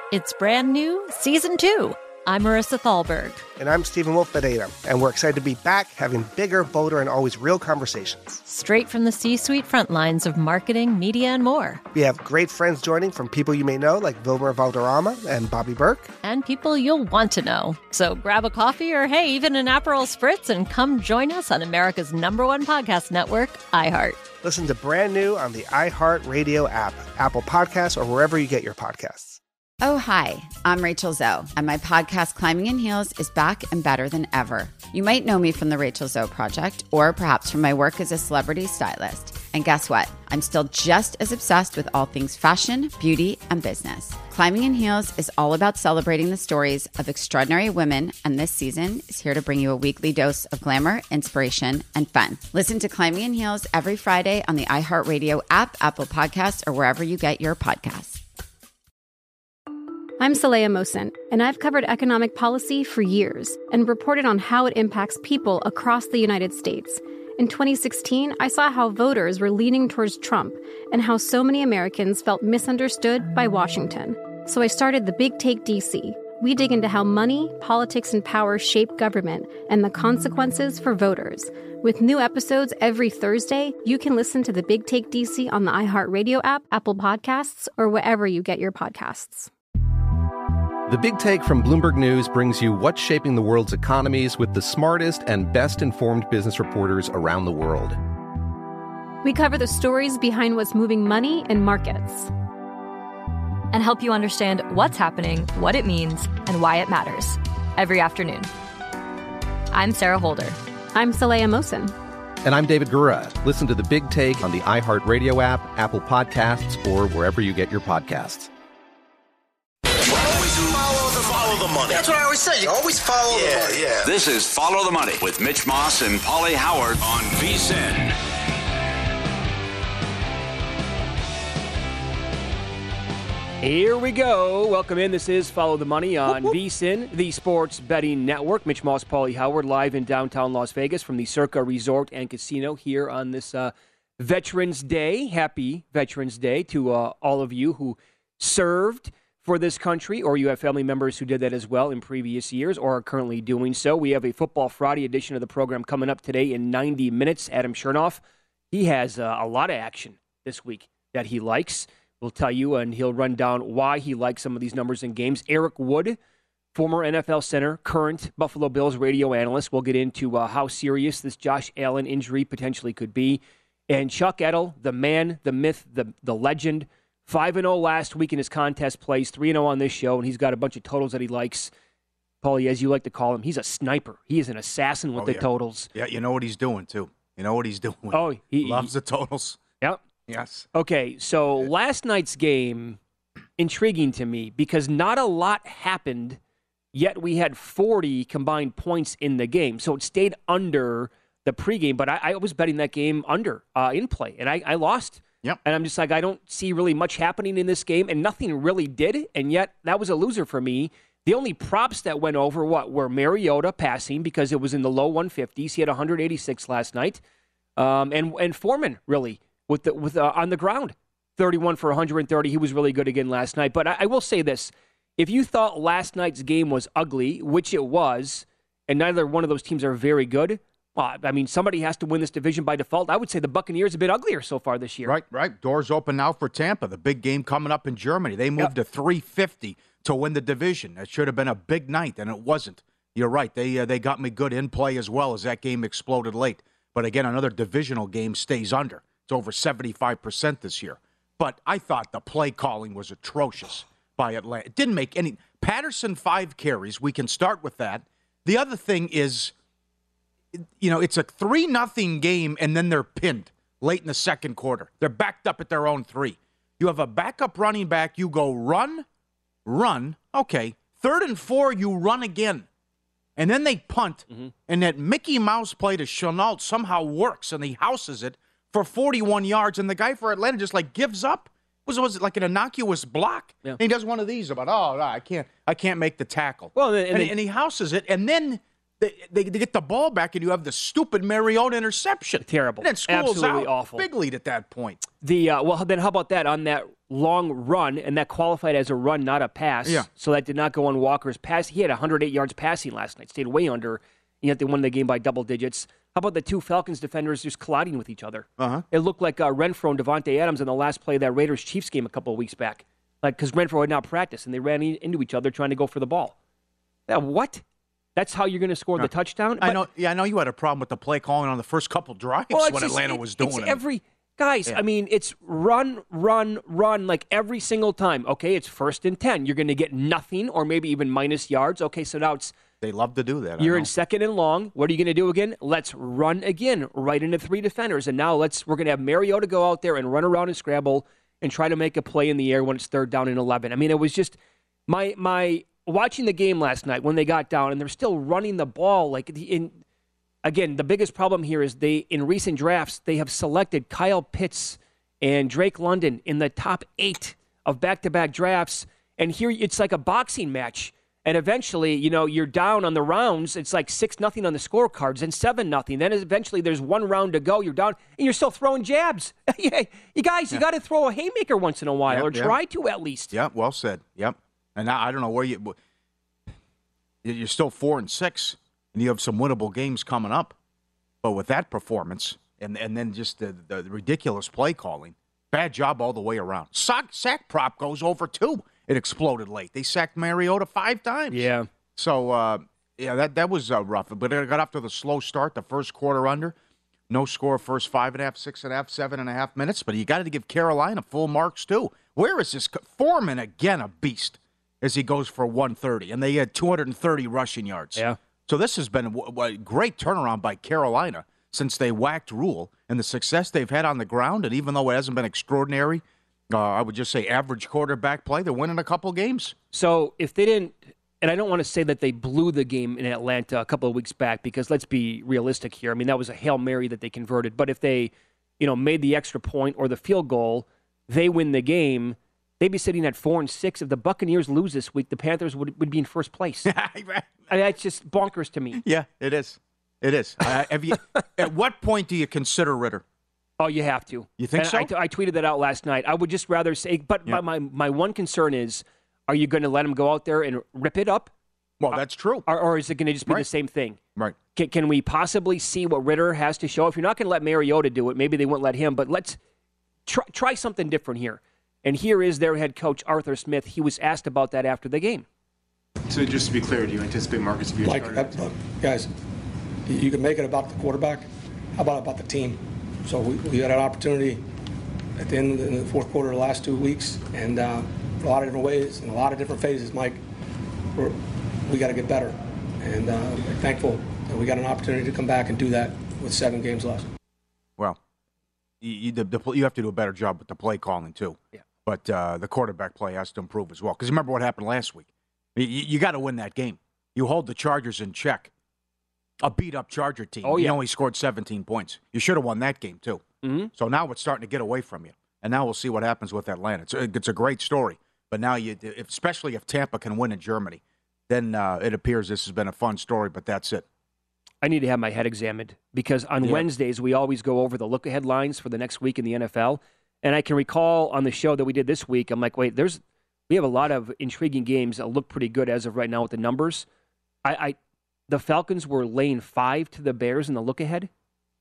It's brand new, Season 2. I'm Marissa Thalberg. And I'm Stephen Wolf Bedeta, and we're excited to be back having bigger, bolder, and always real conversations. Straight from the C-suite front lines of marketing, media, and more. We have great friends joining from people you may know, like Wilmer Valderrama and Bobby Burke. And people you'll want to know. So grab a coffee or, hey, even an Aperol Spritz and come join us on America's #1 podcast network, iHeart. Listen to Brand New on the iHeart Radio app, Apple Podcasts, or wherever you get your podcasts. Oh, hi, I'm Rachel Zoe, and my podcast, Climbing in Heels, is back and better than ever. You might know me from the Rachel Zoe Project, or perhaps from my work as a celebrity stylist. And guess what? I'm still just as obsessed with all things fashion, beauty, and business. Climbing in Heels is all about celebrating the stories of extraordinary women, and this season is here to bring you a weekly dose of glamour, inspiration, and fun. Listen to Climbing in Heels every Friday on the iHeartRadio app, Apple Podcasts, or wherever you get your podcasts. I'm Saleha Mohsin, and I've covered economic policy for years and reported on how it impacts people across the United States. In 2016, I saw how voters were leaning towards Trump and how so many Americans felt misunderstood by Washington. So I started The Big Take DC. We dig into how money, politics, and power shape government and the consequences for voters. With new episodes every Thursday, you can listen to The Big Take DC on the iHeartRadio app, Apple Podcasts, or wherever you get your podcasts. The Big Take from Bloomberg News brings you what's shaping the world's economies with the smartest and best-informed business reporters around the world. We cover the stories behind what's moving money and markets. And help you understand what's happening, what it means, and why it matters. Every afternoon. I'm Sarah Holder. I'm Saleha Mohsin. And I'm David Gura. Listen to The Big Take on the iHeartRadio app, Apple Podcasts, or wherever you get your podcasts. Follow the money. That's what I always say. You always follow the money. Yeah. This is Follow the Money with Mitch Moss and Pauly Howard on VSiN. Here we go. Welcome in. This is Follow the Money on VSiN, the sports betting network. Mitch Moss, Pauly Howard, live in downtown Las Vegas from the Circa Resort and Casino here on this Veterans Day. Happy Veterans Day to all of you who served for this country, or you have family members who did that as well in previous years or are currently doing so. We have a Football Friday edition of the program coming up today in 90 minutes. Adam Chernoff, he has a lot of action this week that he likes. We'll tell you, and he'll run down why he likes some of these numbers in games. Eric Wood, former NFL center, current Buffalo Bills radio analyst. We'll get into how serious this Josh Allen injury potentially could be. And Chuck Edel, the man, the myth, the legend, 5-0 last week in his contest plays, 3-0 on this show, and he's got a bunch of totals that he likes. Paulie, as you like to call him, he's a sniper. He is an assassin with the totals. Yeah, you know what he's doing, too. You know what he's doing. Oh, he loves the totals. Yep. Yes. Okay, so last night's game, intriguing to me, because not a lot happened, yet we had 40 combined points in the game. So it stayed under the pregame, but I was betting that game under in play, and I lost. Yep. And I'm just like, I don't see really much happening in this game, and nothing really did, and yet that was a loser for me. The only props that went over were Mariota passing because it was in the low 150s. He had 186 last night, and Foreman really with on the ground, 31 for 130. He was really good again last night. But I will say this: if you thought last night's game was ugly, which it was, and neither one of those teams are very good. Well, I mean, somebody has to win this division by default. I would say the Buccaneers have been uglier so far this year. Right. Doors open now for Tampa. The big game coming up in Germany. They moved to 350 to win the division. It should have been a big night, and it wasn't. You're right. They got me good in play as well as that game exploded late. But again, another divisional game stays under. It's over 75% this year. But I thought the play calling was atrocious by Atlanta. It didn't make any. Patterson, 5 carries. We can start with that. The other thing is, it's a 3-0 game, and then they're pinned late in the second quarter. They're backed up at their own 3. You have a backup running back. You go run. Okay. 3rd and 4, you run again. And then they punt, and that Mickey Mouse play to Chenault somehow works, and he houses it for 41 yards, and the guy for Atlanta just, gives up. Was it like an innocuous block? Yeah. And he does one of these about, no, I can't make the tackle. Well, and he houses it, and then They get the ball back, and you have the stupid Mariota interception. Terrible. And then school's absolutely out. Awful. Big lead at that point. Well, then how about that? On that long run, and that qualified as a run, not a pass. Yeah. So that did not go on Walker's pass. He had 108 yards passing last night, stayed way under, yet they won the game by double digits. How about the two Falcons defenders just colliding with each other? Uh-huh. It looked like Renfro and Devontae Adams in the last play of that Raiders-Chiefs game a couple of weeks back. Because Renfro had not practiced, and they ran into each other trying to go for the ball. What? That's how you're going to score the touchdown? I know. Yeah, I know you had a problem with the play calling on the first couple drives when Atlanta was doing it. Guys, I mean, it's run, like every single time. Okay, it's 1st and 10. You're going to get nothing or maybe even minus yards. Okay, so now it's... They love to do that. You're in 2nd and long. What are you going to do again? Let's run again, right into 3 defenders. And now we're going to have Mariota go out there and run around and scramble and try to make a play in the air when it's 3rd down and 11. I mean, it was just my watching the game last night when they got down and they're still running the ball. Again, the biggest problem here is in recent drafts, they have selected Kyle Pitts and Drake London in the top 8 of back-to-back drafts. And here it's like a boxing match. And eventually, you're down on the rounds. It's like 6-0 on the scorecards and 7-0. Then eventually there's one round to go. You're down, and you're still throwing jabs. You guys, you got to throw a haymaker once in a while, or try to at least. Yeah, well said. Yep. And now, I don't know where you're still 4-6, and you have some winnable games coming up. But with that performance, and then just the ridiculous play calling, bad job all the way around. Sack prop goes over 2. It exploded late. They sacked Mariota 5 times. Yeah. So, that was rough. But it got off to the slow start, the first quarter under. No score first 5.5, 6.5, 7.5 minutes. But you got to give Carolina full marks, too. Where is this? Foreman, again, a beast as he goes for 130. And they had 230 rushing yards. Yeah. So this has been a great turnaround by Carolina since they whacked Rule. And the success they've had on the ground, and even though it hasn't been extraordinary, I would just say average quarterback play, they're winning a couple games. So if they didn't, and I don't want to say that they blew the game in Atlanta a couple of weeks back, because let's be realistic here. I mean, that was a Hail Mary that they converted. But if they, made the extra point or the field goal, they win the game, they'd be sitting at 4-6. If the Buccaneers lose this week, the Panthers would be in first place. I mean, that's just bonkers to me. Yeah, it is. It is. At what point do you consider Ritter? Oh, you have to. You think so? I tweeted that out last night. I would just rather say, but my one concern is, are you going to let him go out there and rip it up? Well, that's true. Or is it going to just be the same thing? Right. Can we possibly see what Ritter has to show? If you're not going to let Mariota do it, maybe they won't let him, but let's try something different here. And here is their head coach, Arthur Smith. He was asked about that after the game. So just to be clear, do you anticipate Marcus to be guys, you can make it about the quarterback. How about the team? So we had an opportunity at the end of the fourth quarter of the last 2 weeks, and a lot of different ways and a lot of different phases, Mike. We got to get better, and we're thankful that we got an opportunity to come back and do that with 7 games left. Well, you have to do a better job with the play calling too. Yeah. But the quarterback play has to improve as well. Because remember what happened last week. You got to win that game. You hold the Chargers in check. A beat-up Charger team. Oh, yeah. You only scored 17 points. You should have won that game, too. Mm-hmm. So now it's starting to get away from you. And now we'll see what happens with Atlanta. It's a great story. But now, especially if Tampa can win in Germany, then it appears this has been a fun story, but that's it. I need to have my head examined because on Wednesdays we always go over the look-ahead lines for the next week in the NFL. And I can recall on the show that we did this week, I'm like, wait, we have a lot of intriguing games that look pretty good as of right now with the numbers. The Falcons were laying 5 to the Bears in the look-ahead.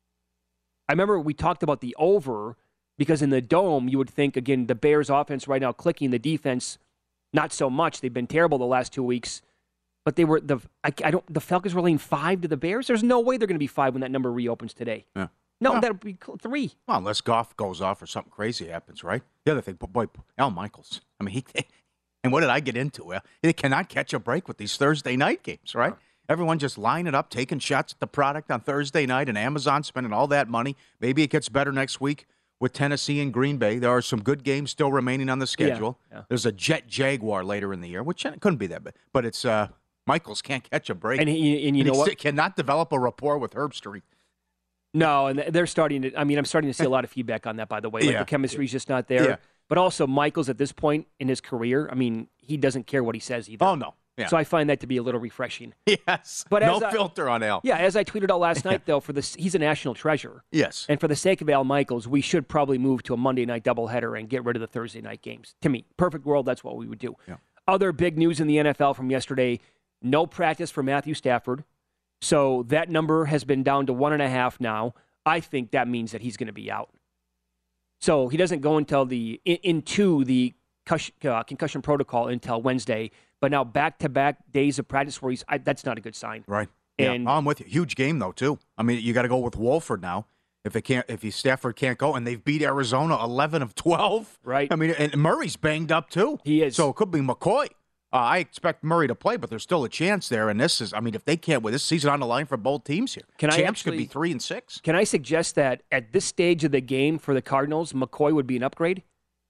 I remember we talked about the over because in the Dome, you would think, again, the Bears' offense right now clicking, the defense, not so much. They've been terrible the last 2 weeks. But they were the Falcons were laying 5 to the Bears. There's no way they're going to be 5 when that number reopens today. Yeah. No, that'll be 3. Well, unless Goff goes off or something crazy happens, right? The other thing, boy, Al Michaels. I mean, and what did I get into? Well, he cannot catch a break with these Thursday night games, right? Everyone just lining up, taking shots at the product on Thursday night, and Amazon spending all that money. Maybe it gets better next week with Tennessee and Green Bay. There are some good games still remaining on the schedule. Yeah. There's a Jet-Jaguar later in the year, which couldn't be that bad. But it's Michaels can't catch a break. And you know what? Cannot develop a rapport with Herbstreit. No, and they're starting to – I mean, I'm starting to see a lot of feedback on that, by the way. Like the chemistry's just not there. Yeah. But also Michaels at this point in his career, I mean, he doesn't care what he says either. Oh, no. Yeah. So I find that to be a little refreshing. Yes. But no filter on Al. Yeah, as I tweeted out last night, though, he's a national treasure. Yes. And for the sake of Al Michaels, we should probably move to a Monday night doubleheader and get rid of the Thursday night games. To me, perfect world, that's what we would do. Yeah. Other big news in the NFL from yesterday, no practice for Matthew Stafford. So that number has been down to 1.5 now. I think that means that he's going to be out. So he doesn't go into the concussion protocol until Wednesday. But now back-to-back days of practice where that's not a good sign. Right. And yeah, I'm with you. Huge game, though, too. I mean, you got to go with Wolford now. If Stafford can't go, and they've beat Arizona 11 of 12. Right. I mean, and Murray's banged up, too. He is. So it could be McCoy. I expect Murray to play, but there's still a chance there. And if they can't win, this season on the line for both teams here. Champs could be 3-6. Can I suggest that at this stage of the game for the Cardinals, McCoy would be an upgrade?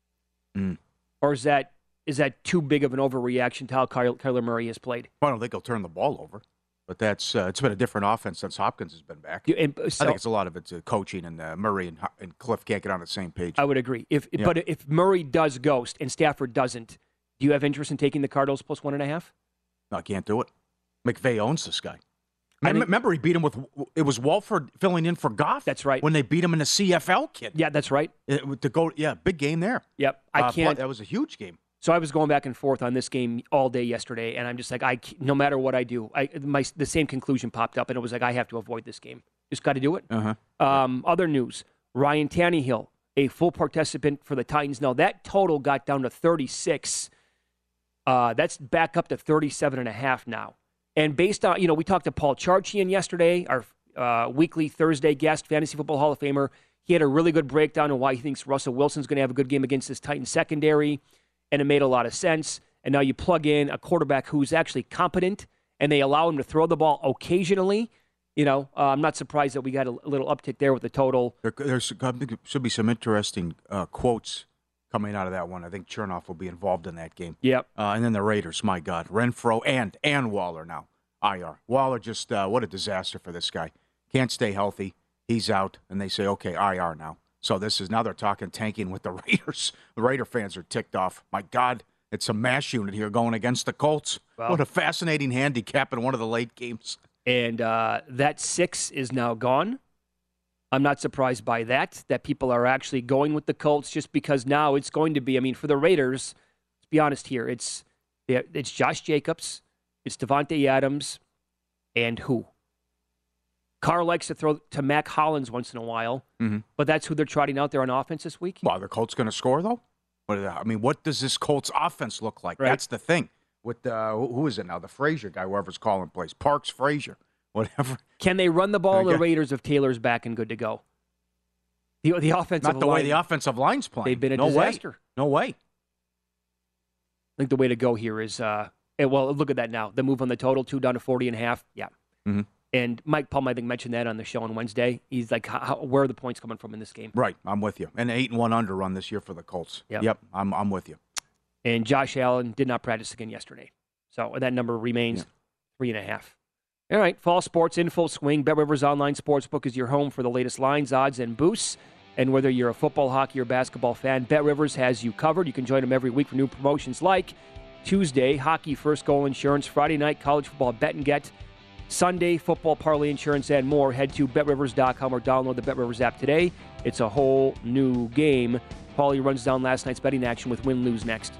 Or is that too big of an overreaction to how Kyler Murray has played? Well, I don't think he'll turn the ball over. But that's it's been a different offense since Hopkins has been back. I think it's a lot of it's coaching, and Murray and Cliff can't get on the same page. I would agree. But if Murray does ghost and Stafford doesn't, do you have interest in taking the Cardinals plus 1.5? No, I can't do it. McVay owns this guy. Remember, he beat him it was Wolford filling in for Goff. That's right. When they beat him in the CFL kid. Yeah, that's right. Big game there. Yep, I can't. That was a huge game. So I was going back and forth on this game all day yesterday, and I'm just like, no matter what I do, the same conclusion popped up, and it was like, I have to avoid this game. Just got to do it. Other news, Ryan Tannehill, a full participant for the Titans. Now, that total got down to 36. That's back up to 37.5 now. And based on, we talked to Paul Charchian yesterday, our weekly Thursday guest, Fantasy Football Hall of Famer. He had a really good breakdown on why he thinks Russell Wilson's going to have a good game against this Titans secondary. And it made a lot of sense. And now you plug in a quarterback who's actually competent, and they allow him to throw the ball occasionally. I'm not surprised that we got a little uptick there with the total. There should be some interesting quotes coming out of that one. I think Chernoff will be involved in that game. Yep. And then the Raiders, my God. Renfro and Waller now. IR. Waller just, what a disaster for this guy. Can't stay healthy. He's out. And they say, okay, IR now. So now they're talking tanking with the Raiders. The Raider fans are ticked off. My God, it's a mash unit here going against the Colts. Well, what a fascinating handicap in one of the late games. And that 6 is now gone. I'm not surprised by that people are actually going with the Colts just because now it's going to be, for the Raiders, let's be honest here, it's Josh Jacobs, it's Devontae Adams, and who? Carr likes to throw to Mac Hollins once in a while, but that's who they're trotting out there on offense this week. Well, are the Colts going to score, though? What does this Colts offense look like? Right. That's the thing. With who is it now? The Frazier guy, whoever's calling plays. Parks Frazier, whatever. Can they run the ball, the Raiders, if Taylor's back and good to go? The offensive line. Not the way the offensive line's playing. They've been a disaster. No way. I think the way to go here is, look at that now. The move on the total, 2 down to 40.5. Yeah. Mm-hmm. And Mike Palm, I think, mentioned that on the show on Wednesday. He's like, where are the points coming from in this game? Right, I'm with you. And 8-1 under run this year for the Colts. Yep, I'm with you. And Josh Allen did not practice again yesterday. So that number remains 3.5. All right, fall sports in full swing. BetRivers Online Sportsbook is your home for the latest lines, odds, and boosts. And whether you're a football, hockey, or basketball fan, BetRivers has you covered. You can join them every week for new promotions like Tuesday, hockey first goal insurance, Friday night, college football bet and get, Sunday, football, parlay insurance, and more. Head to BetRivers.com or download the BetRivers app today. It's a whole new game. Paulie runs down last night's betting action with win-lose next.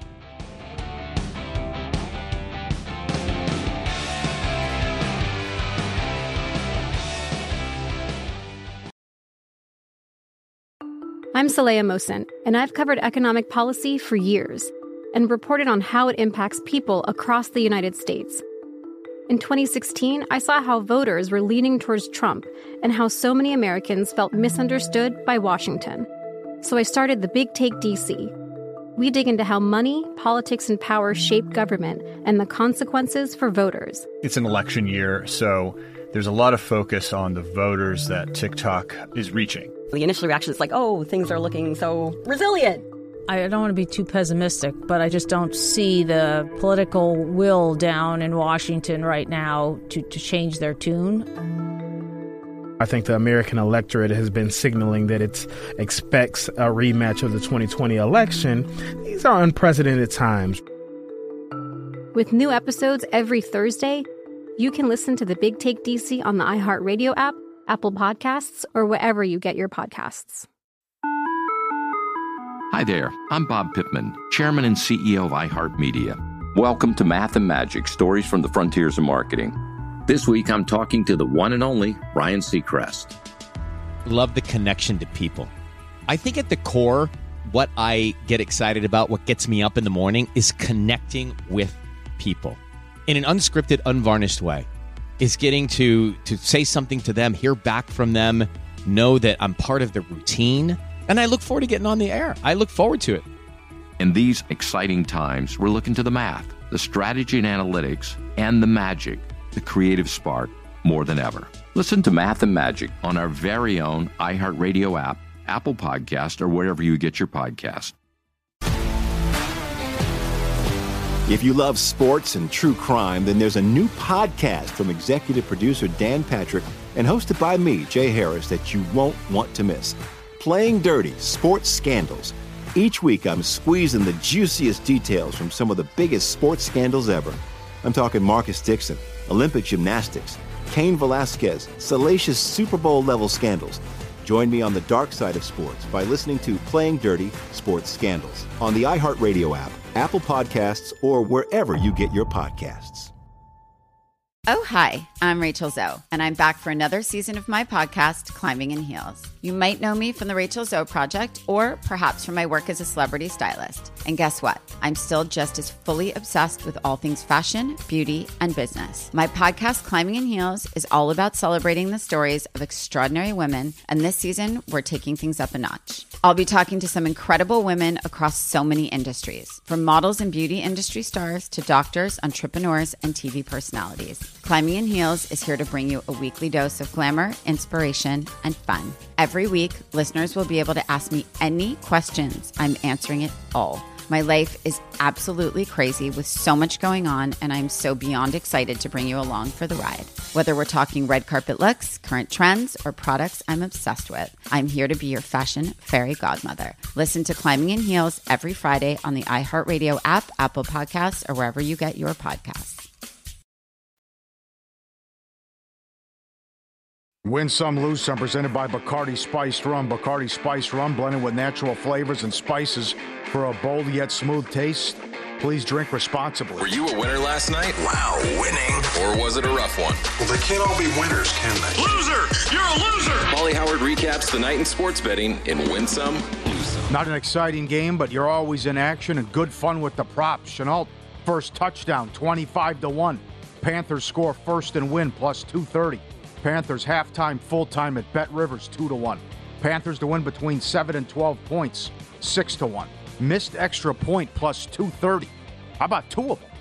I'm Saleha Mohsen, and I've covered economic policy for years and reported on how it impacts people across the United States. In 2016, I saw how voters were leaning towards Trump and how so many Americans felt misunderstood by Washington. So I started The Big Take DC. We dig into how money, politics, and power shape government and the consequences for voters. It's an election year, so there's a lot of focus on the voters that TikTok is reaching. The initial reaction is like, oh, things are looking so resilient. I don't want to be too pessimistic, but I just don't see the political will down in Washington right now to change their tune. I think the American electorate has been signaling that it expects a rematch of the 2020 election. These are unprecedented times. With new episodes every Thursday, you can listen to The Big Take DC on the iHeartRadio app, Apple Podcasts, or wherever you get your podcasts. Hi there, I'm Bob Pittman, Chairman and CEO of iHeartMedia. Welcome to Math and Magic, Stories from the Frontiers of Marketing. This week, I'm talking to the one and only Ryan Seacrest. Love the connection to people. I think at the core, what I get excited about, what gets me up in the morning, is connecting with people in an unscripted, unvarnished way. Is getting to say something to them, hear back from them, know that I'm part of the routine, and I look forward to getting on the air. I look forward to it. In these exciting times, we're looking to the math, the strategy and analytics, and the magic, the creative spark, more than ever. Listen to Math and Magic on our very own iHeartRadio app, Apple Podcast, or wherever you get your podcast. If you love sports and true crime, then there's a new podcast from executive producer Dan Patrick and hosted by me, Jay Harris, that you won't want to miss. Playing Dirty: Sports Scandals. Each week, I'm squeezing the juiciest details from some of the biggest sports scandals ever. I'm talking Marcus Dixon, Olympic gymnastics, Cain Velasquez, salacious Super Bowl-level scandals. Join me on the dark side of sports by listening to Playing Dirty: Sports Scandals on the iHeartRadio app, Apple Podcasts, or wherever you get your podcasts. Oh, hi, I'm Rachel Zoe, and I'm back for another season of my podcast, Climbing in Heels. You might know me from the Rachel Zoe Project, or perhaps from my work as a celebrity stylist. And guess what? I'm still just as fully obsessed with all things fashion, beauty, and business. My podcast, Climbing in Heels, is all about celebrating the stories of extraordinary women, and this season, we're taking things up a notch. I'll be talking to some incredible women across so many industries, from models and beauty industry stars to doctors, entrepreneurs, and TV personalities. Climbing in Heels is here to bring you a weekly dose of glamour, inspiration, and fun. Every week, listeners will be able to ask me any questions. I'm answering it all. My life is absolutely crazy with so much going on, and I'm so beyond excited to bring you along for the ride. Whether we're talking red carpet looks, current trends, or products I'm obsessed with, I'm here to be your fashion fairy godmother. Listen to Climbing in Heels every Friday on the iHeartRadio app, Apple Podcasts, or wherever you get your podcasts. Win Some, Lose Some, presented by Bacardi Spiced Rum. Bacardi Spiced Rum, blended with natural flavors and spices for a bold yet smooth taste. Please drink responsibly. Were you a winner last night? Wow, winning. Or was it a rough one? Well, they can't all be winners, can they? Loser! You're a loser! Paulie Howard recaps the night in sports betting in Win Some, Lose Some. Not an exciting game, but you're always in action and good fun with the props. Chenault, first touchdown, 25-1. Panthers score first and win, plus 230. Panthers halftime, full-time at Bet Rivers, 2-1. Panthers to win between 7 and 12 points, 6-1. Missed extra point, plus 230. How about two of them?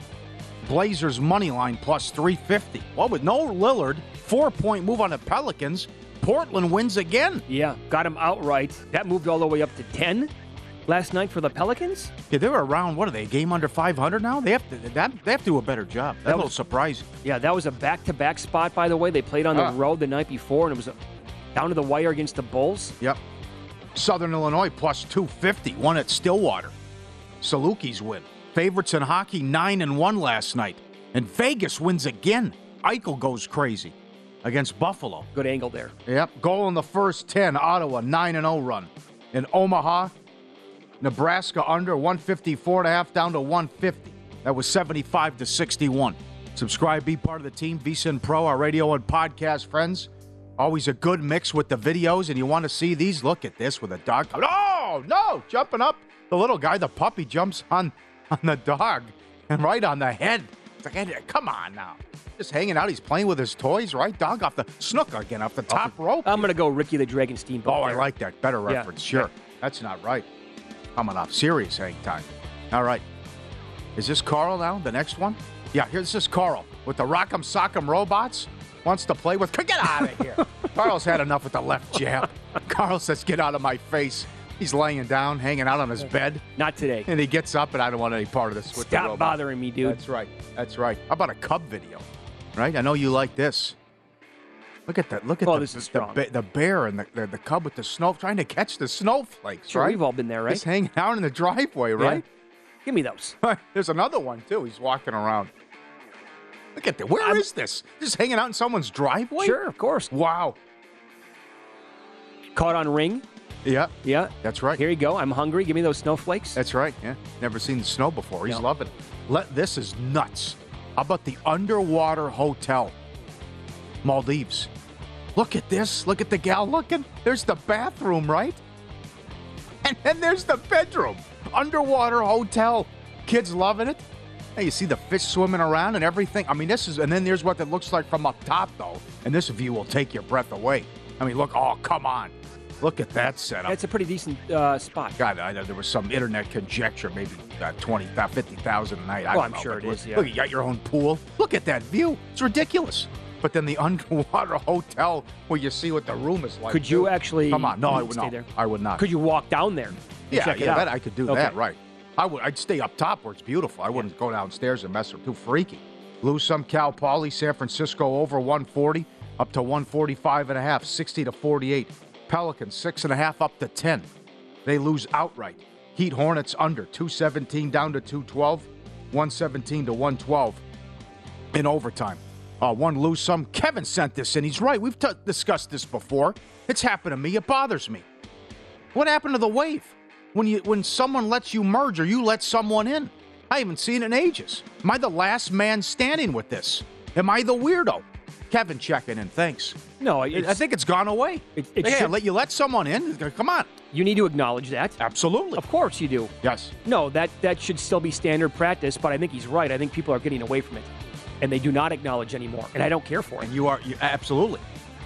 Blazers money line, plus 350. Well, with no Lillard, 4-point move on the Pelicans. Portland wins again. Yeah, got him outright. That moved all the way up to 10 last night for the Pelicans. Yeah, they were around, what are they, a game under 500 now? They have to do a better job. That's a little surprising. Yeah, that was a back-to-back spot, by the way. They played on the road the night before, and it was down to the wire against the Bulls. Yep. Southern Illinois, plus 250, won at Stillwater. Salukis win. Favorites in hockey, 9-1 last night. And Vegas wins again. Eichel goes crazy against Buffalo. Good angle there. Yep. Goal in the first 10, Ottawa, 9-0 run. In Omaha, Nebraska under 154.5 down to 150. That was 75-61. Subscribe, be part of the team. VSiN Pro, our radio and podcast friends. Always a good mix with the videos, and you want to see these? Look at this with a dog. Oh, no, jumping up. The little guy, the puppy, jumps on the dog and right on the head. It's like, come on now. Just hanging out. He's playing with his toys, right? Dog off the snook again, off the top rope. I'm going to go Ricky the Dragon Steamboat. Oh, I like that. Better reference. Yeah. Sure. That's not right. Coming up. Serious hang time. All right. Is this Carl now, the next one? Yeah, here's this Carl with the Rock'em Sock'em Robots. Wants to play with. Get out of here. Carl's had enough with the left jab. Carl says, get out of my face. He's laying down, hanging out on his bed. Not today. And he gets up, and I don't want any part of this with the robot. Stop bothering me, dude. That's right. That's right. How about a Cub video? Right? I know you like this. Look at that. Look at the bear and the Cub with the snow, trying to catch the snowflakes, sure, right? We've all been there, right? Just hanging out in the driveway, right? Give me those. There's another one, too. He's walking around. Look at that. Where is this? Just hanging out in someone's driveway? Sure, of course. Wow. Caught on Ring. Yeah. Yeah. That's right. Here you go. I'm hungry. Give me those snowflakes. That's right. Yeah. Never seen the snow before. He's loving it. This is nuts. How about the underwater hotel? Maldives. Look at this. Look at the gal looking. There's the bathroom, right? And then there's the bedroom. Underwater hotel. Kids loving it. Hey, you see the fish swimming around and everything. I mean, and then there's what it looks like from up top, though. And this view will take your breath away. I mean, look, oh, come on. Look at that setup. That's a pretty decent spot. God, there was some internet conjecture, maybe 50,000 a night. I don't know. I'm sure it is, yeah. Look, you got your own pool. Look at that view. It's ridiculous. But then the underwater hotel where you see what the room is like. Could you actually... Come on. No, I would stay not. there? I would not. Could you walk down there? Yeah, that I could do that, right. I'd stay up top where it's beautiful. I wouldn't go downstairs and mess with it. Too freaky. Lose some Cal Poly, San Francisco over 140, up to 145.5, 60 to 48. Pelicans 6.5 up to 10. They lose outright. Heat Hornets under 217 down to 212, 117 to 112 in overtime. One lose some. Kevin sent this in. He's right. We've discussed this before. It's happened to me. It bothers me. What happened to the wave? When someone lets you merge or you let someone in. I haven't seen it in ages. Am I the last man standing with this? Am I the weirdo? Kevin checking in. Thanks. No, I think it's gone away. Let someone in. Come on. You need to acknowledge that. Absolutely. Of course you do. Yes. No, that should still be standard practice, but I think he's right. I think people are getting away from it, and they do not acknowledge anymore, and I don't care for it. And you absolutely.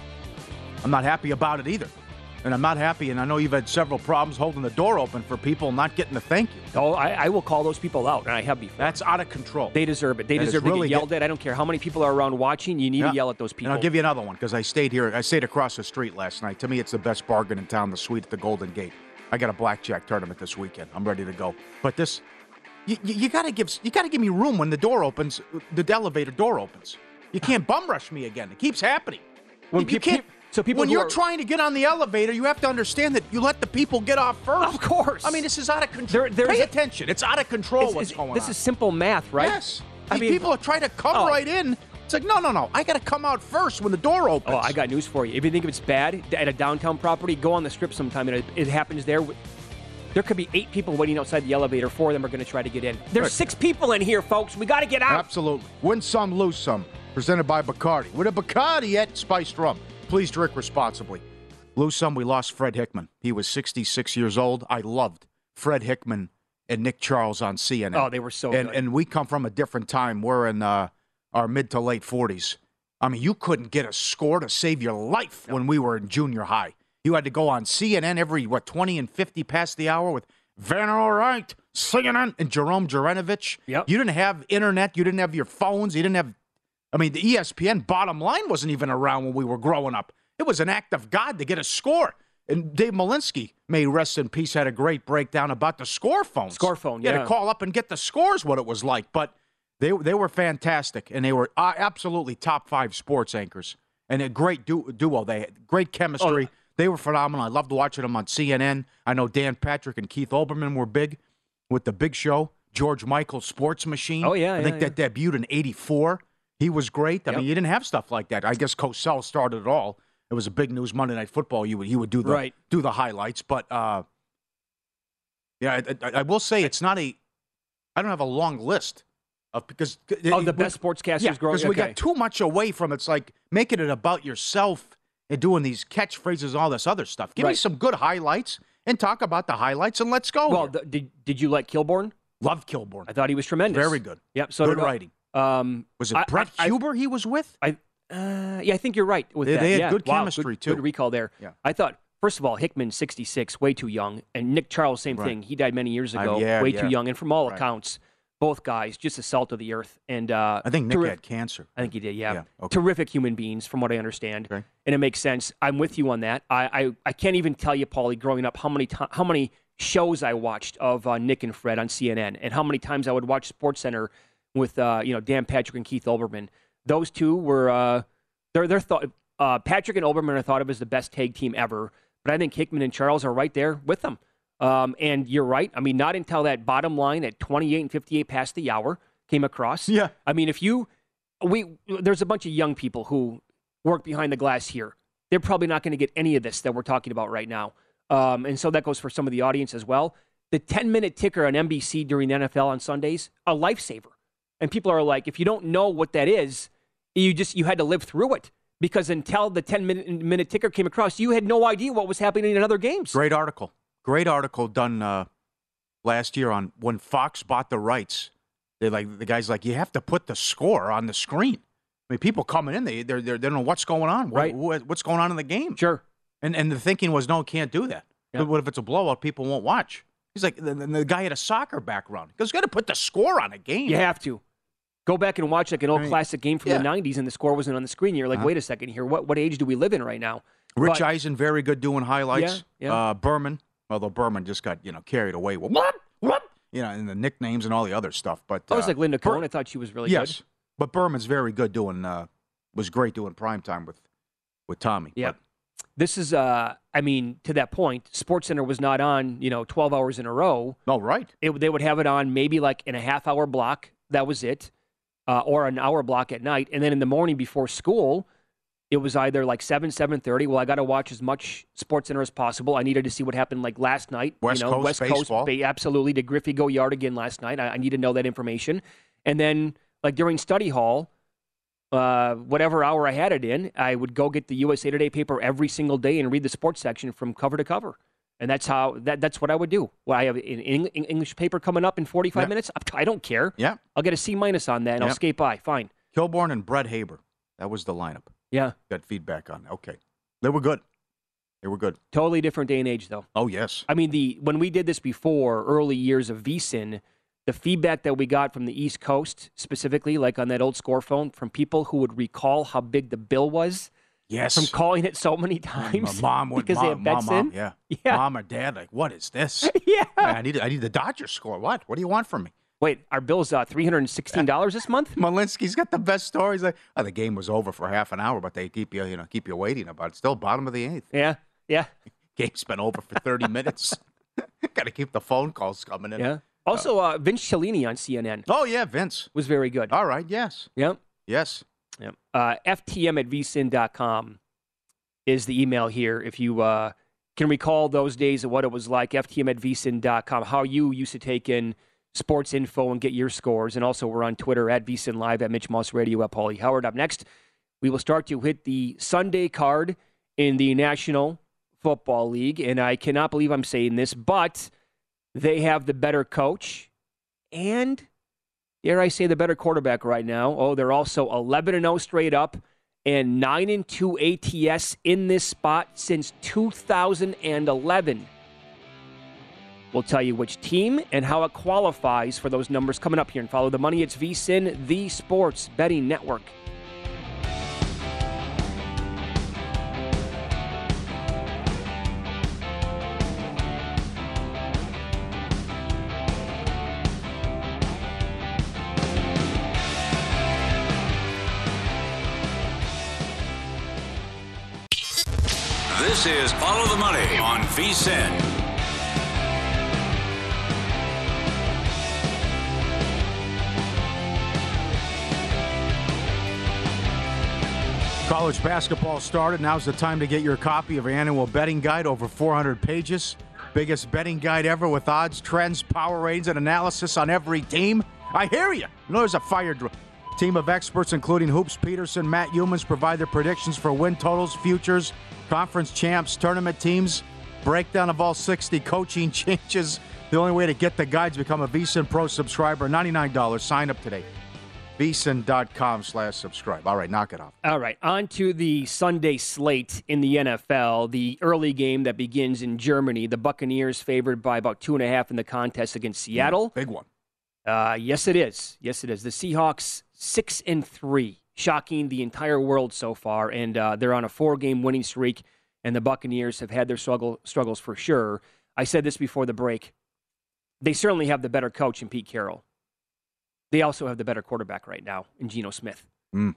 I'm not happy about it either. And I'm not happy, and I know you've had several problems holding the door open for people not getting the thank you. Oh, I will call those people out, and I have before. That's out of control. They deserve it. They deserve to get yelled at. I don't care how many people are around watching. You need to yell at those people. And I'll give you another one, because I stayed across the street last night. To me, it's the best bargain in town, the suite at the Golden Gate. I got a blackjack tournament this weekend. I'm ready to go. But this, you got to give me room when the door opens, the elevator door opens. You can't bum rush me again. It keeps happening. When you're trying to get on the elevator, you have to understand that you let the people get off first. Of course. I mean, this is out of control. Pay attention. It's out of control what's going on. This is simple math, right? Yes. People are trying to come right in. It's like, no. I got to come out first when the door opens. Oh, I got news for you. If you think it's bad at a downtown property, go on the Strip sometime, and it happens there. There could be 8 people waiting outside the elevator. 4 of them are going to try to get in. There's 6 people in here, folks. We got to get out. Absolutely. Win some, lose some. Presented by Bacardi. With a Bacardi at spiced rum. Please drink responsibly. Lose some, we lost Fred Hickman. He was 66 years old. I loved Fred Hickman and Nick Charles on CNN. Oh, they were so good. And we come from a different time. We're in our mid to late 40s. I mean, you couldn't get a score to save your life when we were in junior high. You had to go on CNN every, 20 and 50 past the hour with Van All Right, CNN, and Jerome Jurenovich. Yep. You didn't have internet. You didn't have your phones. You didn't have... the ESPN bottom line wasn't even around when we were growing up. It was an act of God to get a score. And Dave Malinsky, may rest in peace, had a great breakdown about the score phones. Score phone, You had to call up and get the scores, what it was like. But they were fantastic, and they were absolutely top 5 sports anchors. And a great duo. They had great chemistry. They were phenomenal. I loved watching them on CNN. I know Dan Patrick and Keith Olbermann were big with The Big Show. George Michael's Sports Machine. Oh, yeah. I think that debuted in 1984. He was great. I mean, you didn't have stuff like that. I guess Cosell started it all. It was a big news Monday Night Football. He would do the highlights. But, I will say it's not I don't have a long list. Because the best sportscasters growing. Because we got too much away from it's like making it about yourself and doing these catchphrases and all this other stuff. Give me some good highlights and talk about the highlights and let's go. Well, did you like Kilborn? Love Kilborn. I thought he was tremendous. Very good. Yep. So good writing. Was it Brett Huber he was with? I think you're right with that. They had good chemistry, too. Good recall there. Yeah. I thought, first of all, Hickman, 66, way too young. And Nick Charles, same thing. He died many years ago, way too young. And from all accounts, both guys, just a salt of the earth. And I think Nick had cancer. I think he did, yeah. Okay. Terrific human beings, from what I understand. Okay. And it makes sense. I'm with you on that. I can't even tell you, Paulie, growing up, how many shows I watched of Nick and Fred on CNN, and how many times I would watch SportsCenter with Dan Patrick and Keith Olbermann. Those two were they're thought Patrick and Olbermann are thought of as the best tag team ever, but I think Hickman and Charles are right there with them. And you're right. I mean, not until that bottom line at 28 and 58 past the hour came across. Yeah. I mean, there's a bunch of young people who work behind the glass here. They're probably not going to get any of this that we're talking about right now. And so that goes for some of the audience as well. The 10-minute ticker on NBC during the NFL on Sundays, a lifesaver. And people are like, if you don't know what that is, you had to live through it. Because until the 10-minute ticker came across, you had no idea what was happening in other games. Great article done last year on when Fox bought the rights. The guy's like, you have to put the score on the screen. I mean, people coming in, they don't know what's going on. Right. What's going on in the game? Sure. And the thinking was, no, can't do that. Yeah. What if it's a blowout? People won't watch. He's like, the guy had a soccer background. He goes, got to put the score on a game. You have to. Go back and watch like an old classic game from the 90s and the score wasn't on the screen. You're like, wait a second here. What age do we live in right now? Rich Eisen, very good doing highlights. Yeah. Berman, although Berman just got, carried away with what? And the nicknames and all the other stuff. But I was like Linda Cohn. I thought she was really good. Yes, but Berman's very good doing, was great doing primetime with Tommy. Yeah. This is, to that point, SportsCenter was not on, 12 hours in a row. Oh, right. They would have it on maybe like in a half-hour block. That was it. Or an hour block at night. And then in the morning before school, it was either like 7:30. Well, I got to watch as much SportsCenter as possible. I needed to see what happened like last night. West Coast baseball. Absolutely. Did Griffey go yard again last night? I need to know that information. And then like during study hall, whatever hour I had it in, I would go get the USA Today paper every single day and read the sports section from cover to cover. And that's that's what I would do. Well, I have an English paper coming up in 45 minutes. I don't care. Yeah. I'll get a C- on that, and I'll skate by. Fine. Kilborn and Brett Haber. That was the lineup. Yeah. Got feedback on. Okay. They were good. Totally different day and age, though. Oh, yes. I mean, when we did this before, early years of VSiN, the feedback that we got from the East Coast, specifically, like on that old score phone, from people who would recall how big the bill was. Yes. From calling it so many times. My mom would, because they had bets in. Yeah. Yeah. Mom or dad, like, what is this? Yeah. I need the Dodgers score. What? What do you want from me? Wait, our bill's $316 this month? Malinsky's got the best stories. Like, the game was over for half an hour, but they keep you waiting about it. Still bottom of the eighth. Yeah. Game's been over for 30 minutes. Got to keep the phone calls coming in. Yeah. Also, Vince Cellini on CNN. Oh, yeah, Vince. Was very good. All right, yes. Yep. Yes. Yep. FTM@vsin.com is the email here. If you can recall those days of what it was like, FTM@vsin.com, how you used to take in sports info and get your scores. And also we're on Twitter at VSiN Live, at Mitch Moss Radio, at Paulie Howard. Up next, we will start to hit the Sunday card in the National Football League. And I cannot believe I'm saying this, but they have the better coach and, dare I say, the better quarterback right now. Oh, they're also 11-0 straight up and 9-2 ATS in this spot since 2011. We'll tell you which team and how it qualifies for those numbers coming up here. And follow the money. It's VSiN, the Sports Betting Network. This is Follow the Money on VSiN. College basketball started. Now's the time to get your copy of our annual betting guide, over 400 pages. Biggest betting guide ever with odds, trends, power ratings, and analysis on every team. I hear you. There's a fire drill. Team of experts, including Hoops Peterson, Matt Humans, provide their predictions for win totals, futures, conference champs, tournament teams, breakdown of all 60 coaching changes. The only way to get the guides, become a VSiN Pro subscriber, $99. Sign up today. VSiN.com/subscribe. All right, knock it off. All right, on to the Sunday slate in the NFL. The early game that begins in Germany. The Buccaneers favored by about 2.5 in the contest against Seattle. Big one. Yes, it is. Yes, it is. The Seahawks 6-3, shocking the entire world so far, and they're on a 4-game winning streak. And the Buccaneers have had their struggles for sure. I said this before the break. They certainly have the better coach in Pete Carroll. They also have the better quarterback right now in Geno Smith. And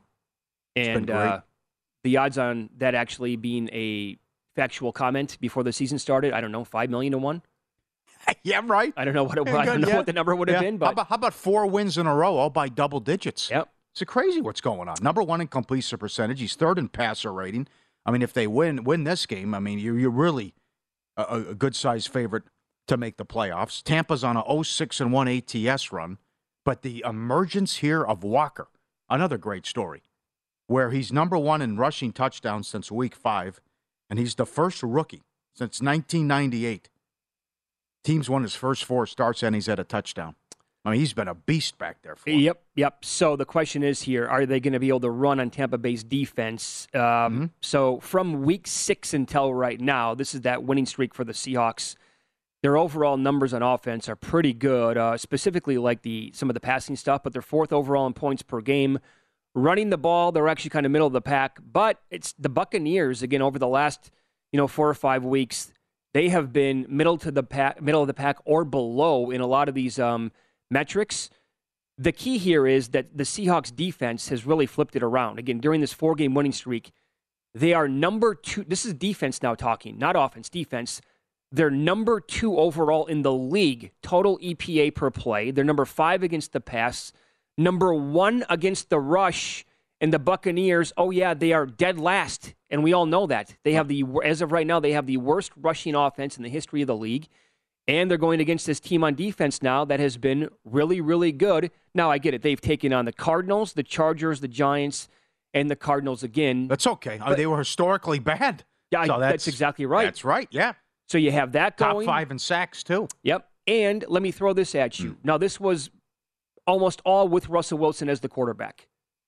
the odds on that actually being a factual comment before the season started, I don't know, 5 million to 1? Yeah, right. I don't know what what the number would have been, but how about 4 wins in a row, all by double digits? Yep. It's crazy what's going on. Number 1 in completion percentage. He's 3rd in passer rating. I mean, if they win this game, I mean, you're really a good-sized favorite to make the playoffs. Tampa's on a 0-6-1 ATS run, but the emergence here of Walker, another great story, where he's number 1 in rushing touchdowns since week 5, and he's the first rookie since 1998. Teams won his first 4 starts, and he's at a touchdown. I mean, he's been a beast back there for him. Yep. So the question is here, are they going to be able to run on Tampa Bay's defense? So from week 6 until right now, this is that winning streak for the Seahawks. Their overall numbers on offense are pretty good, specifically like some of the passing stuff, but they're 4th overall in points per game. Running the ball, they're actually kind of middle of the pack, but it's the Buccaneers, again, over the last 4 or 5 weeks, they have been middle of the pack or below in a lot of these metrics. The key here is that the Seahawks defense has really flipped it around. Again, during this 4-game winning streak, they are number 2. This is defense now talking, not offense, defense. They're number 2 overall in the league, total EPA per play. They're number 5 against the pass, number 1 against the rush. And the Buccaneers, they are dead last, and we all know that. They have as of right now, they have the worst rushing offense in the history of the league. And they're going against this team on defense now that has been really, really good. Now, I get it. They've taken on the Cardinals, the Chargers, the Giants, and the Cardinals again. That's okay. They were historically bad. Yeah, so that's exactly right. That's right, yeah. So you have that going. Top 5 in sacks, too. Yep. And let me throw this at you. Now, this was almost all with Russell Wilson as the quarterback.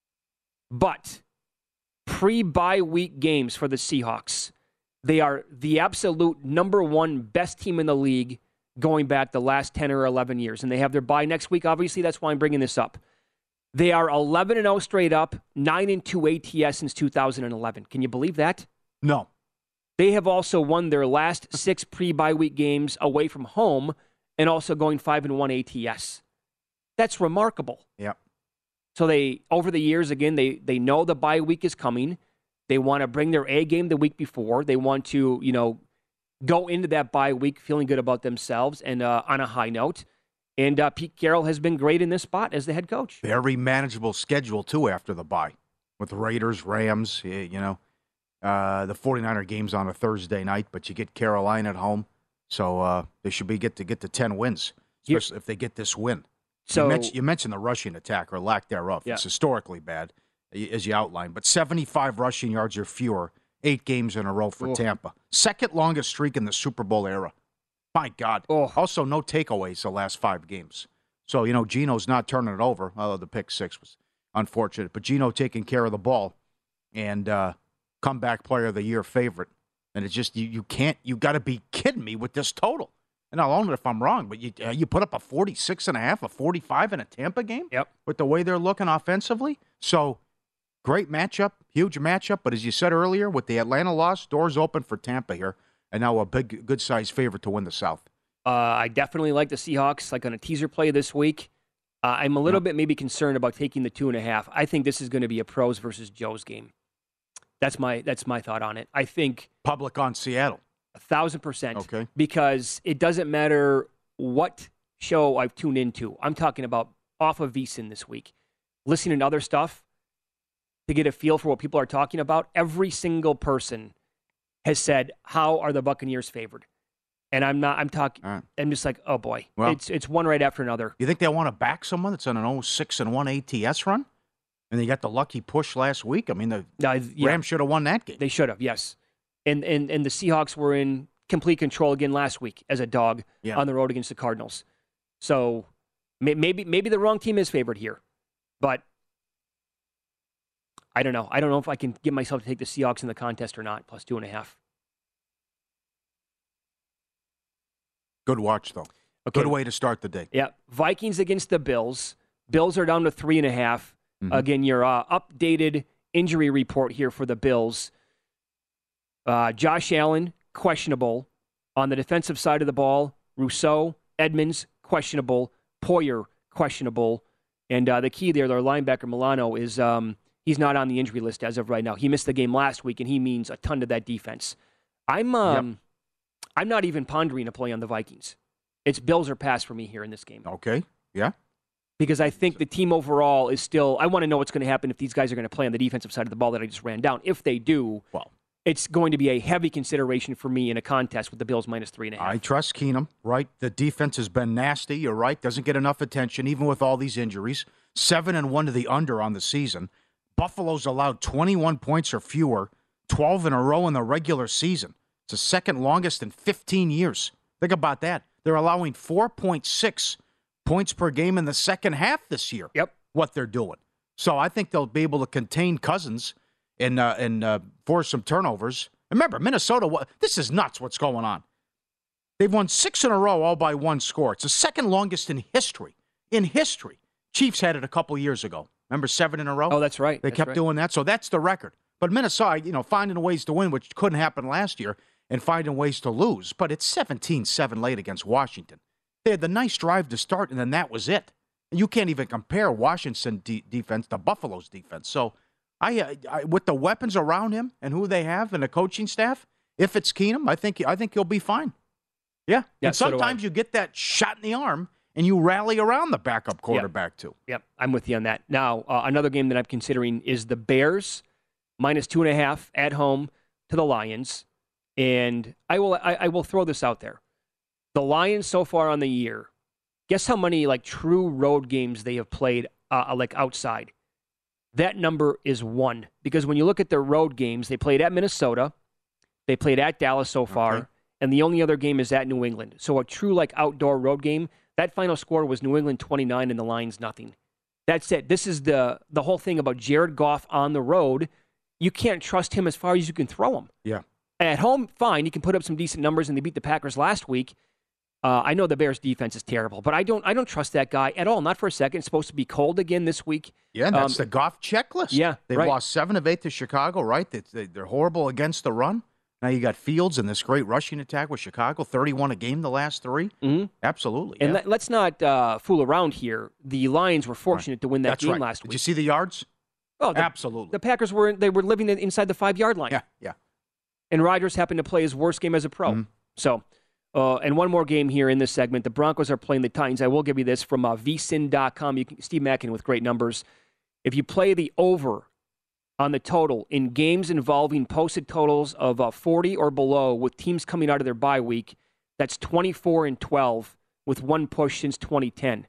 But pre-bye week games for the Seahawks, they are the absolute number 1 best team in the league going back the last 10 or 11 years. And they have their bye next week, obviously. That's why I'm bringing this up. They are 11-0 straight up, 9-2 ATS since 2011. Can you believe that? No. They have also won their last 6 pre-bye week games away from home and also going 5-1 ATS. That's remarkable. Yeah. So they, over the years, again, they know the bye week is coming. They want to bring their A game the week before. They want to, go into that bye week feeling good about themselves and on a high note. And Pete Carroll has been great in this spot as the head coach. Very manageable schedule, too, after the bye. With the Raiders, Rams, the 49er game's on a Thursday night, but you get Carolina at home. So they should get to 10 wins, especially if they get this win. So you mentioned the rushing attack or lack thereof. Yeah. It's historically bad, as you outlined. But 75 rushing yards or fewer, 8 games in a row for Tampa. Second longest streak in the Super Bowl era. My God. Also, no takeaways the last 5 games. So, Geno's not turning it over, although the pick 6 was unfortunate. But Geno taking care of the ball and comeback player of the year favorite. And it's just, you got to be kidding me with this total. And I'll own it if I'm wrong, but you put up a 46.5, a 45 in a Tampa game? Yep. With the way they're looking offensively? So, great matchup, huge matchup. But as you said earlier, with the Atlanta loss, doors open for Tampa here. And now a big, good-sized favorite to win the South. I definitely like the Seahawks, like on a teaser play this week. I'm a little bit maybe concerned about taking the 2.5. I think this is going to be a pros versus Joes game. That's my thought on it. I think public on Seattle. 1,000%. Okay. Because it doesn't matter what show I've tuned into. I'm talking about off of VSiN this week. Listening to other stuff to get a feel for what people are talking about. Every single person has said, how are the Buccaneers favored? And I'm just like, oh boy. Well, it's one right after another. You think they want to back someone that's on an 0-6-1 ATS run? And they got the lucky push last week? I mean, the Rams should have won that game. They should have, yes. And the Seahawks were in complete control again last week as a dog on the road against the Cardinals. So maybe the wrong team is favored here. But I don't know. I don't know if I can get myself to take the Seahawks in the contest or not, plus 2.5. Good watch, though. Okay. Good way to start the day. Yeah. Vikings against the Bills. Bills are down to 3.5. Mm-hmm. Again, your updated injury report here for the Bills. Josh Allen, questionable. On the defensive side of the ball, Rousseau, Edmonds, questionable. Poyer, questionable. And the key there, their linebacker, Milano, is he's not on the injury list as of right now. He missed the game last week, and he means a ton to that defense. I'm not even pondering a play on the Vikings. It's Bills or pass for me here in this game. Okay, yeah. Because I think the team overall is still, I want to know what's going to happen if these guys are going to play on the defensive side of the ball that I just ran down. If they do, well, it's going to be a heavy consideration for me in a contest with the Bills minus 3.5. I trust Keenum, right? The defense has been nasty. You're right. Doesn't get enough attention, even with all these injuries. 7-1 to the under on the season. Buffalo's allowed 21 points or fewer, 12 in a row in the regular season. It's the second longest in 15 years. Think about that. They're allowing 4.6 points per game in the second half this year. Yep. What they're doing. So I think they'll be able to contain Cousins and force some turnovers. Remember, Minnesota, this is nuts what's going on. They've won 6 in a row all by one score. It's the second longest in history. In history. Chiefs had it a couple years ago. Remember 7 in a row? Oh, that's right. They kept doing that. So that's the record. But Minnesota, finding ways to win, which couldn't happen last year, and finding ways to lose. But it's 17-7 late against Washington. They had the nice drive to start, and then that was it. And you can't even compare Washington's defense to Buffalo's defense. So I with the weapons around him and who they have and the coaching staff, if it's Keenum, I think he'll be fine. Yeah. And sometimes you get that shot in the arm, and you rally around the backup quarterback, too. Yep, I'm with you on that. Now, another game that I'm considering is the Bears minus 2.5 at home to the Lions. And I will throw this out there. The Lions so far on the year, guess how many true road games they have played outside? That number is 1. Because when you look at their road games, they played at Minnesota, they played at Dallas so far, and the only other game is at New England. So a true outdoor road game, that final score was New England 29 and the Lions nothing. That's it. This is the whole thing about Jared Goff on the road. You can't trust him as far as you can throw him. Yeah. At home, fine, he can put up some decent numbers, and they beat the Packers last week. I know the Bears' defense is terrible, but I don't trust that guy at all. Not for a second. It's supposed to be cold again this week. Yeah, that's the Goff checklist. Yeah, they've lost 7 of 8 to Chicago. Right? They're horrible against the run. Now you got Fields and this great rushing attack with Chicago. 31 a game the last 3. Mm-hmm. Absolutely. And let's not fool around here. The Lions were fortunate to win that game last week. Did you see the yards? Oh, absolutely. The Packers were living inside the 5-yard line. Yeah. And Rodgers happened to play his worst game as a pro. Mm-hmm. So, and one more game here in this segment. The Broncos are playing the Titans. I will give you this from vsin.com. Steve Mackin with great numbers. If you play the over on the total in games involving posted totals of 40 or below with teams coming out of their bye week, that's 24-12 with one push since 2010.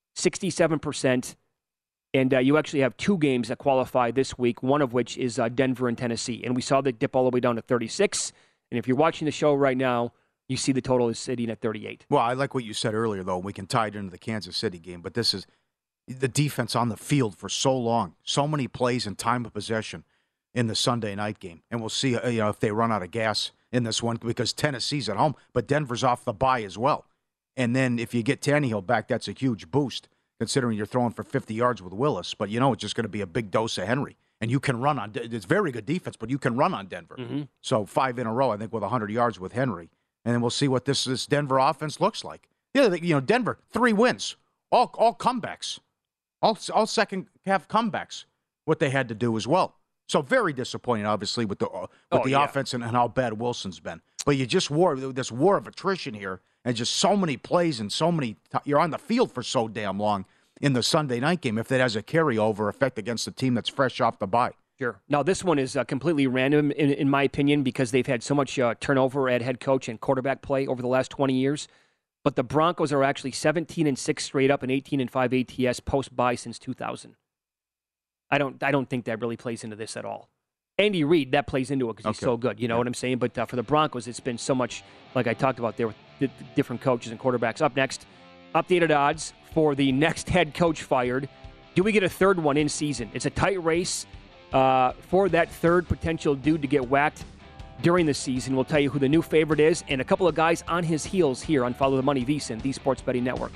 67%. And you actually have 2 games that qualify this week, one of which is Denver and Tennessee. And we saw that dip all the way down to 36. And if you're watching the show right now, you see the total is sitting at 38. Well, I like what you said earlier, though. We can tie it into the Kansas City game. But this is the defense on the field for so long. So many plays and time of possession in the Sunday night game. And we'll see if they run out of gas in this one because Tennessee's at home. But Denver's off the bye as well. And then if you get Tannehill back, that's a huge boost, considering you're throwing for 50 yards with Willis. But it's just going to be a big dose of Henry. And you can run on – it's very good defense, but you can run on Denver. Mm-hmm. So 5 in a row, I think, with 100 yards with Henry. And then we'll see what this Denver offense looks like. Yeah, Denver, 3 wins, all comebacks, all second half comebacks, what they had to do as well. So very disappointing, obviously, with the offense and how bad Wilson's been. But you just this war of attrition here, and just so many plays and so many you're on the field for so damn long in the Sunday night game. If that has a carryover effect against a team that's fresh off the bye. Sure. Now, this one is completely random, in my opinion, because they've had so much turnover at head coach and quarterback play over the last 20 years. But the Broncos are actually 17-6 straight up and 18-5 ATS post-bye since 2000. I don't think that really plays into this at all. Andy Reid, that plays into it because he's so good. You know what I'm saying? But for the Broncos, it's been so much, like I talked about there, with the different coaches and quarterbacks. Up next, updated odds for the next head coach fired. Do we get a third one in season? It's a tight race. For that third potential dude to get whacked during the season. We'll tell you who the new favorite is and a couple of guys on his heels here on Follow the Money VSiN, the Sports Betting Network.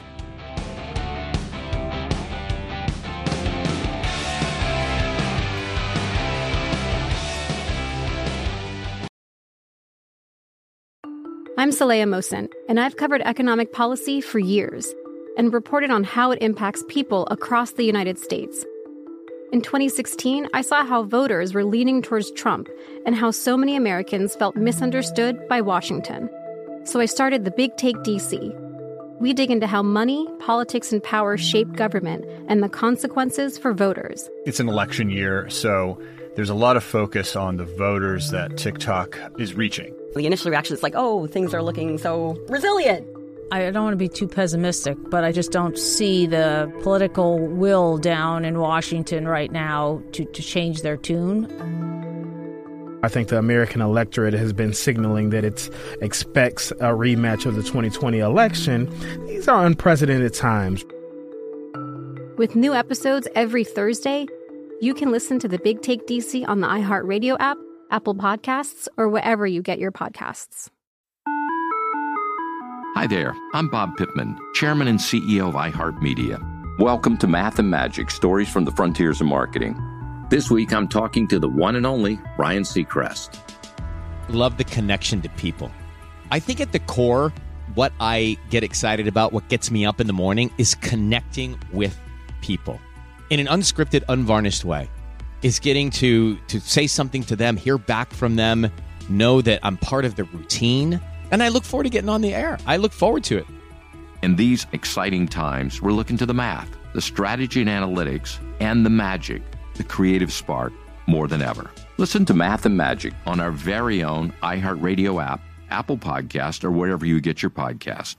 I'm Saleha Mohsin, and I've covered economic policy for years and reported on how it impacts people across the United States. In 2016, I saw how voters were leaning towards Trump and how so many Americans felt misunderstood by Washington. So I started the Big Take DC. we dig into how money, politics, and power shape government and the consequences for voters. It's an election year, so there's a lot of focus on the voters that TikTok is reaching. The initial reaction is like, oh, things are looking so resilient. I don't want to be too pessimistic, but I just don't see the political will down in Washington right now to change their tune. I think the American electorate has been signaling that it expects a rematch of the 2020 election. These are unprecedented times. With new episodes every Thursday, you can listen to The Big Take DC on the iHeartRadio app, Apple Podcasts, or wherever you get your podcasts. Hi there, I'm Bob Pittman, Chairman and CEO of iHeartMedia. Welcome to Math and Magic, Stories from the Frontiers of Marketing. This week, I'm talking to the one and only Ryan Seacrest. Love the connection to people. I think at the core, what I get excited about, what gets me up in the morning, is connecting with people in an unscripted, unvarnished way. Is getting to say something to them, hear back from them, know that I'm part of the routine. And I look forward to getting on the air. I look forward to it. In these exciting times, we're looking to the math, the strategy and analytics, and the magic, the creative spark, more than ever. Listen to Math and Magic on our very own iHeartRadio app, Apple Podcast, or wherever you get your podcast.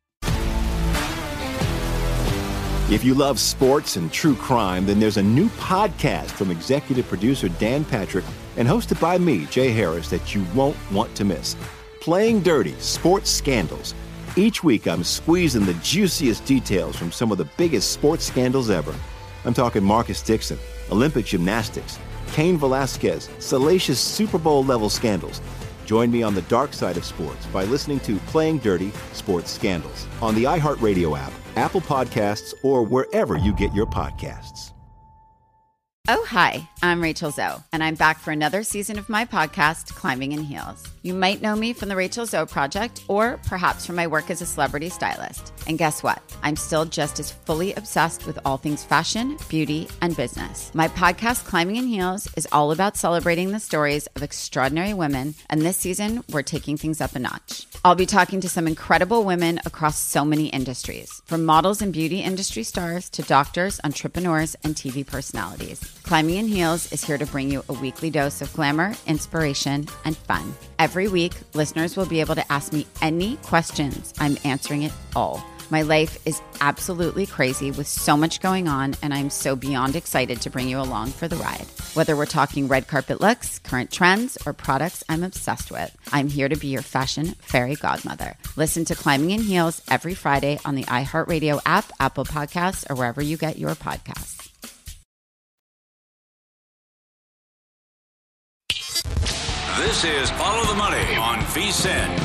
If you love sports and true crime, then there's a new podcast from executive producer Dan Patrick and hosted by me, Jay Harris, that you won't want to miss. Playing Dirty: Sports Scandals. Each week, I'm squeezing the juiciest details from some of the biggest sports scandals ever. I'm talking Marcus Dixon, Olympic gymnastics, Cain Velasquez, salacious Super Bowl-level scandals. Join me on the dark side of sports by listening to Playing Dirty: Sports Scandals on the iHeartRadio app, Apple Podcasts, or wherever you get your podcasts. Oh, hi, I'm Rachel Zoe, and I'm back for another season of my podcast, Climbing in Heels. You might know me from the Rachel Zoe Project, or perhaps from my work as a celebrity stylist. And guess what? I'm still just as fully obsessed with all things fashion, beauty, and business. My podcast, Climbing in Heels, is all about celebrating the stories of extraordinary women, and this season, we're taking things up a notch. I'll be talking to some incredible women across so many industries, from models and beauty industry stars to doctors, entrepreneurs, and TV personalities. Climbing in Heels is here to bring you a weekly dose of glamour, inspiration, and fun. Every week, listeners will be able to ask me any questions. I'm answering it all. My life is absolutely crazy with so much going on, and I'm so beyond excited to bring you along for the ride. Whether we're talking red carpet looks, current trends, or products I'm obsessed with, I'm here to be your fashion fairy godmother. Listen to Climbing in Heels every Friday on the iHeartRadio app, Apple Podcasts, or wherever you get your podcasts. This is Follow the Money on VSiN.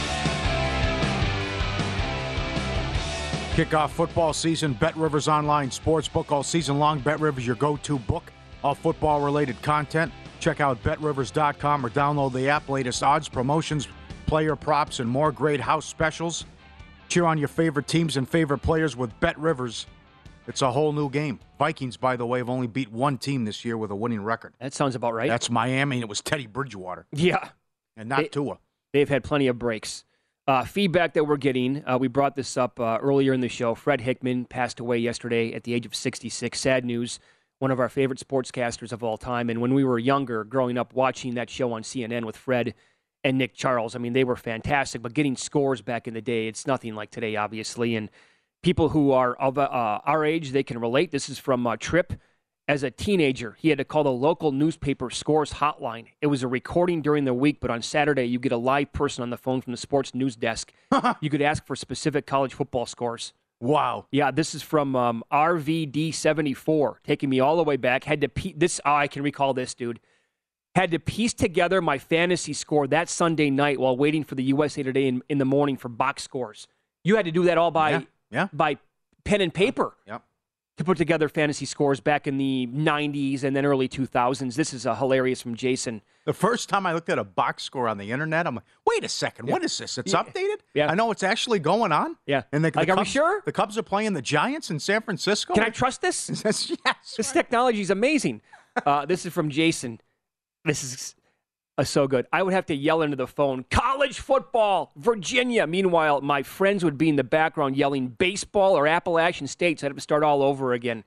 Kickoff football season. BetRivers Online Sportsbook all season long. BetRivers, your go-to book of football-related content. Check out BetRivers.com or download the app. Latest odds, promotions, player props, and more great house specials. Cheer on your favorite teams and favorite players with BetRivers. It's a whole new game. Vikings, by the way, have only beat one team this year with a winning record. That sounds about right. That's Miami, and it was Teddy Bridgewater. Yeah. And not Tua. They've had plenty of breaks. Feedback that we're getting, we brought this up earlier in the show. Fred Hickman passed away yesterday at the age of 66. Sad news. One of our favorite sportscasters of all time. And when we were younger, growing up, watching that show on CNN with Fred and Nick Charles, I mean, they were fantastic. But getting scores back in the day, it's nothing like today, obviously. And people who are of our age, they can relate. This is from Tripp. As a teenager, he had to call the local newspaper scores hotline. It was a recording during the week, but on Saturday, you get a live person on the phone from the sports news desk. You could ask for specific college football scores. Wow. Yeah, this is from RVD74, taking me all the way back. I can recall this, dude. Had to piece together my fantasy score that Sunday night while waiting for the USA Today in the morning for box scores. You had to do that all by pen and paper. Yep. To put together fantasy scores back in the 90s and then early 2000s. This is hilarious from Jason. The first time I looked at a box score on the internet, I'm like, wait a second, what is this? It's updated? Yeah. I know it's actually going on. Yeah. And the are we sure? The Cubs are playing the Giants in San Francisco. Can I trust this? Yes. This technology is amazing. This is from Jason. This is So good. I would have to yell into the phone, college football, Virginia. Meanwhile, my friends would be in the background yelling baseball or Appalachian State, so I'd have to start all over again.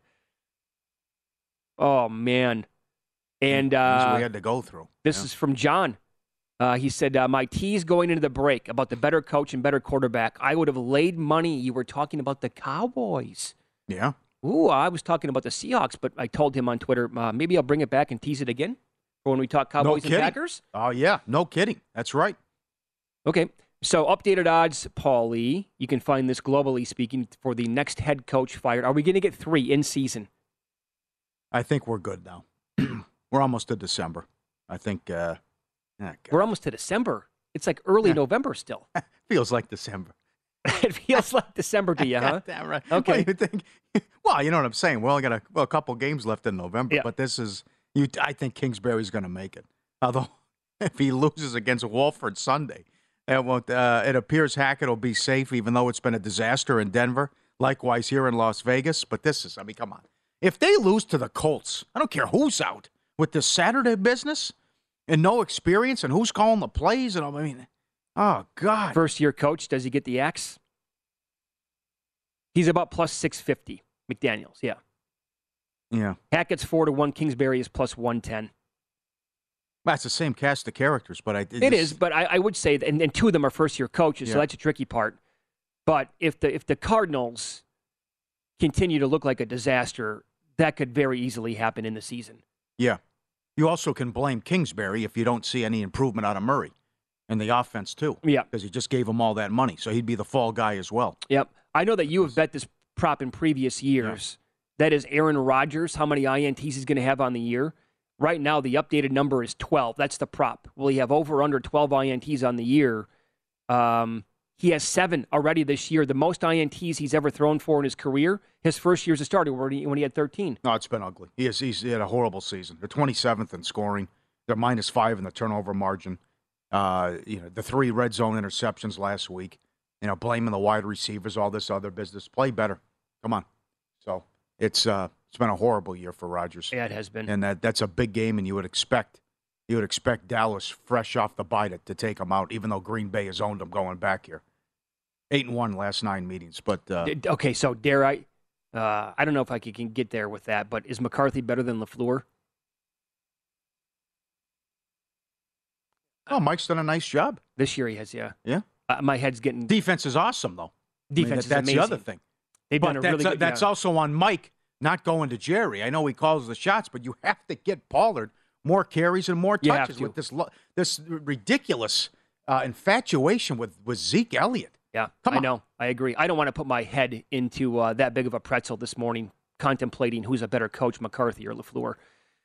Oh, man. And we had to go through. This is from John. He said, my tease going into the break about the better coach and better quarterback. I would have laid money. You were talking about the Cowboys. Yeah. Ooh, I was talking about the Seahawks, but I told him on Twitter, maybe I'll bring it back and tease it again for when we talk Cowboys and Packers. Oh, yeah. No kidding. That's right. Okay. So updated odds, Paulie. You can find this globally speaking for the next head coach fired. Are we going to get 3 in season? I think we're good now. We're almost to December. I think we're almost to December. It's like early November still. Feels like December. It feels like December to you, huh? Damn right. Okay. What do you think? Well, you know what I'm saying. We only got a couple games left in November, but this is I think Kingsbury's going to make it. Although if he loses against Wolford Sunday, it appears Hackett will be safe, even though it's been a disaster in Denver. Likewise here in Las Vegas. But come on. If they lose to the Colts, I don't care who's out with this Saturday business and no experience and who's calling the plays and oh God. First year coach, does he get the axe? He's about plus 650. McDaniels, yeah. Yeah. Hackett's 4-1. Kingsbury is plus 110. That's the same cast of characters, but it is. But I would say, and 2 of them are first year coaches, so that's a tricky part. But if the Cardinals continue to look like a disaster, that could very easily happen in the season. Yeah. You also can blame Kingsbury if you don't see any improvement out of Murray and the offense, too. Yeah. Because he just gave him all that money, so he'd be the fall guy as well. Yep. I know that you have bet this prop in previous years. Yeah. That is Aaron Rodgers, how many INTs he's going to have on the year. Right now, the updated number is 12. That's the prop. Will he have over or under 12 INTs on the year? He has 7 already this year. The most INTs he's ever thrown for in his career. His first year as a starter when he had 13. No, it's been ugly. He had a horrible season. They're 27th in scoring. They're -5 in the turnover margin. The 3 red zone interceptions last week. Blaming the wide receivers, all this other business. Play better. Come on. So it's been a horrible year for Rodgers. Yeah, it has been. And that's a big game, and you would expect Dallas fresh off the bye to take them out, even though Green Bay has owned them going back here. 8-1 last 9 meetings, but okay. So dare I? I don't know if I can get there with that, but is McCarthy better than LaFleur? Oh, Mike's done a nice job this year. He has, yeah. Yeah. My head's getting. Defense is awesome, though. Defense is that's amazing. the other thing. They've done a really good. That's also on Mike not going to Jerry. I know he calls the shots, but you have to get Pollard more carries and more touches with this ridiculous infatuation with Zeke Elliott. Yeah, I know. I agree. I don't want to put my head into that big of a pretzel this morning, contemplating who's a better coach, McCarthy or LaFleur.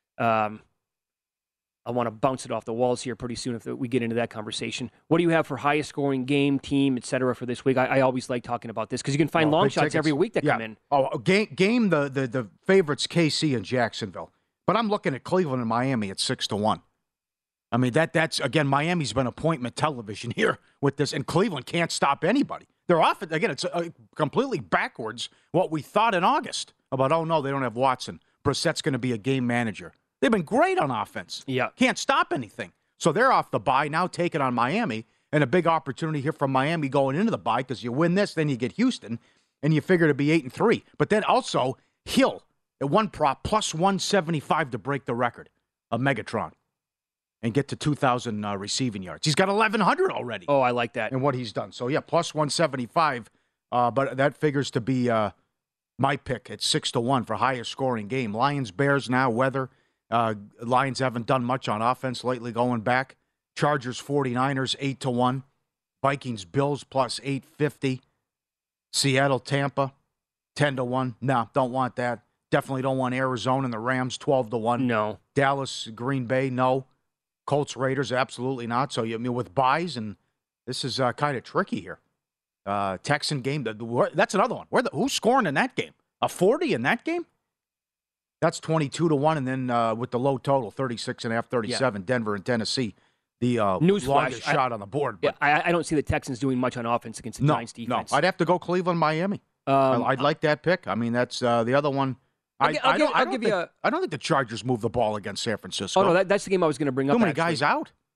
I want to bounce it off the walls here pretty soon if we get into that conversation. What do you have for highest scoring game, team, et cetera, for this week? I always like talking about this because you can find long shots every week that come in. Oh, game the favorites, KC and Jacksonville. But I'm looking at Cleveland and Miami at 6-1. I mean, that's again, Miami's been appointment television here with this, and Cleveland can't stop anybody. They're off it again. It's completely backwards what we thought in August about. Oh no, they don't have Watson. Brissett's going to be a game manager. They've been great on offense. Yeah, can't stop anything. So they're off the bye now, taking on Miami, and a big opportunity here from Miami going into the bye because you win this, then you get Houston, and you figure to be 8-3. But then also Hill at one prop plus 175 to break the record of Megatron. And get to 2,000 receiving yards. He's got 1,100 already. Oh, I like that. And what he's done. So, yeah, plus 175. But that figures to be my pick at 6-1 for highest scoring game. Lions, Bears now, weather. Lions haven't done much on offense lately going back. Chargers, 49ers, 8-1. Vikings, Bills, plus 850. Seattle, Tampa, 10-1. No, don't want that. Definitely don't want Arizona and the Rams, 12-1. No. Dallas, Green Bay, no. Colts, Raiders, absolutely not. So, with buys, and this is kind of tricky here. Texan game, that's another one. Who's scoring in that game? A 40 in that game? That's 22-1, and then with the low total, 36.5, 37, Denver and Tennessee. The longest shot on the board. But I don't see the Texans doing much on offense against the Giants defense. No, I'd have to go Cleveland, Miami. I'd like that pick. I mean, that's the other one. I don't think the Chargers move the ball against San Francisco. Oh, no, that's the game I was going to bring up. Too many guys out.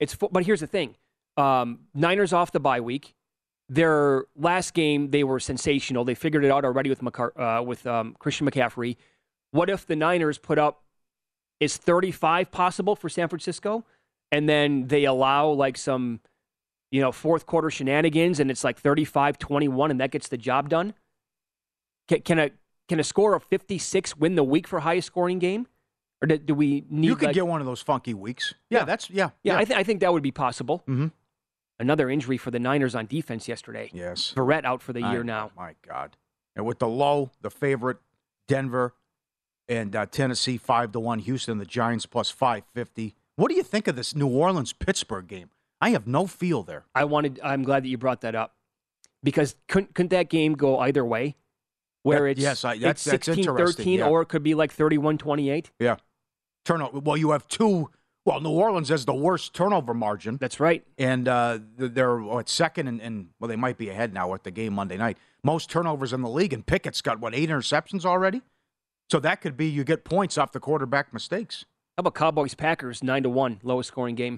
But here's the thing. Niners off the bye week. Their last game, they were sensational. They figured it out already with Christian McCaffrey. What if the Niners put up, is 35 possible for San Francisco? And then they allow like some, fourth quarter shenanigans, and it's like 35-21, and that gets the job done? Can a score of 56 win the week for highest scoring game? Or do we need? You could get one of those funky weeks. Yeah. I think that would be possible. Mm-hmm. Another injury for the Niners on defense yesterday. Yes. Verrett out for the year now. My God. And with the favorite, Denver and Tennessee 5-1, Houston, the Giants plus 550. What do you think of this New Orleans-Pittsburgh game? I have no feel there. I'm glad that you brought that up, because couldn't that game go either way? Where it's 16-13, or it could be like 31-28? Yeah. Turnover. Well, you have two. Well, New Orleans has the worst turnover margin. That's right. And they're at second, and they might be ahead now at the game Monday night. Most turnovers in the league, and Pickett's got, 8 interceptions already? So that could be you get points off the quarterback mistakes. How about Cowboys-Packers, 9-1, lowest scoring game?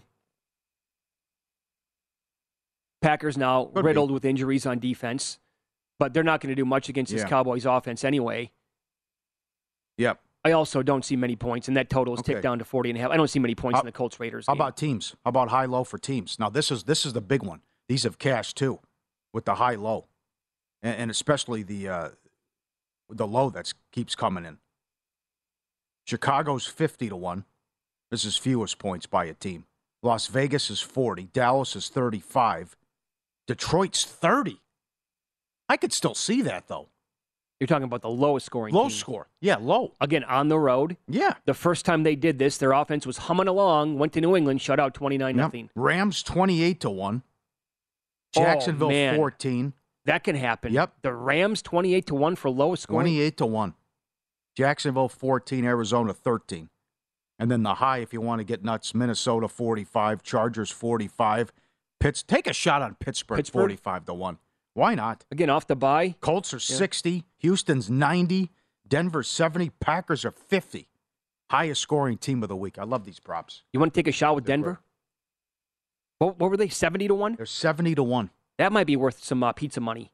Packers now riddled with injuries on defense, but they're not going to do much against this Cowboys offense anyway. Yep. I also don't see many points, and that total is ticked down to 40.5. I don't see many points in the Colts-Raiders game. How about teams? How about high-low for teams? Now, this is the big one. These have cashed, too, with the high-low, and especially the low that keeps coming in. Chicago's 50-1. This is fewest points by a team. Las Vegas is 40. Dallas is 35. Detroit's 30. I could still see that, though. You're talking about the lowest scoring Low team. score. Yeah, low. Again, on the road. Yeah. The first time they did this, their offense was humming along, went to New England, shut out 29-0. Yep. Rams 28-1. Jacksonville 14. That can happen. Yep. The Rams 28-1 for lowest scoring. 28-1. Jacksonville 14, Arizona 13. And then the high, if you want to get nuts, Minnesota 45, Chargers 45. Take a shot on Pittsburgh. 45-1. Why not? Again, off the bye. Colts are 60. Houston's 90. Denver's 70. Packers are 50. Highest scoring team of the week. I love these props. You want to take a shot with Denver? What were they, 70-1? They're 70-1. That might be worth some pizza money.